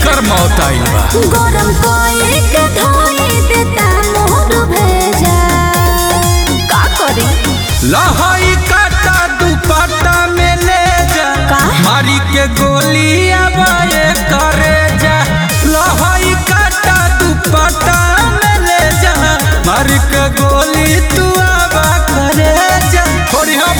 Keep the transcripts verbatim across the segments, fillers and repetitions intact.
केकर मौत आइल बा। गरम कोई के धोई देता मोर भेजा का करी लहई काटा दुपट्टा में ले जा का? मारी के गोली आवाए करे जा। लहई काटा दुपट्टा में ले जा मारी के गोली तू आवा करे जा। थोड़ी हम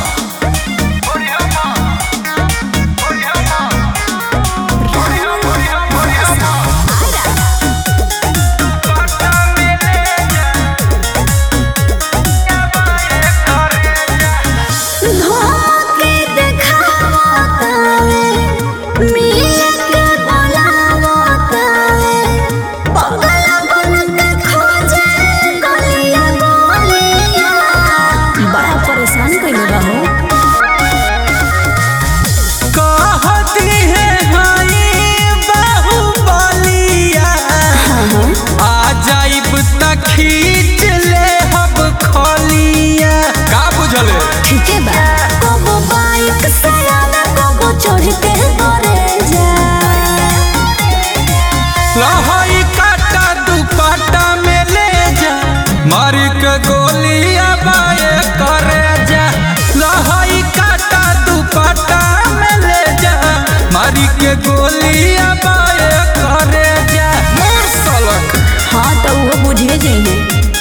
खींच ले हब खोलिया का बुझले ठीक है बा कोगो बाइक से आना कोगो चढ़ के करे जा। लहई काटा दुपट्टा में ले जा मारी के गोली आवाए करे जा। लहई काटा दुपट्टा में ले जा मारी के गोली आवाए करे जा। मोर सलक हाँ तो वो बुझे जाइए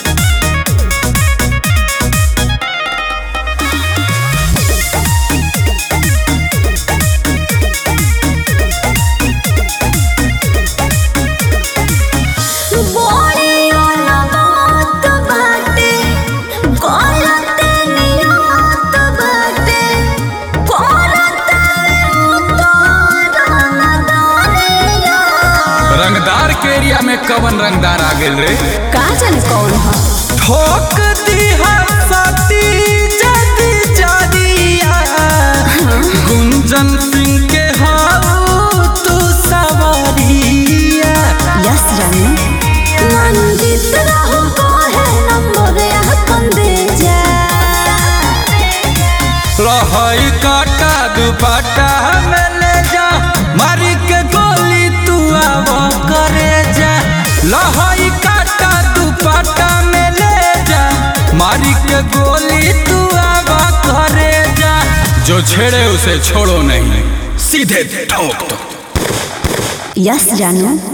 रंगदार के एरिया में कवन रंगदार आ गेल रे का जाने कौन है ठोक दी सती जदी जादिया गुंजन सिंह के हाउ तू सवारिया। यस रानी मंजित रहू को है नंबर अपन दे जा। लहई काटा दुपट्टा में ले जा मारी के गोली तू आवा करे जा। लहई काटा दुपट्टा में ले जा मारी के गोली तू आवा करे जा। जो छेड़े उसे छोड़ो नहीं सीधे ठोक दो। यस जानू।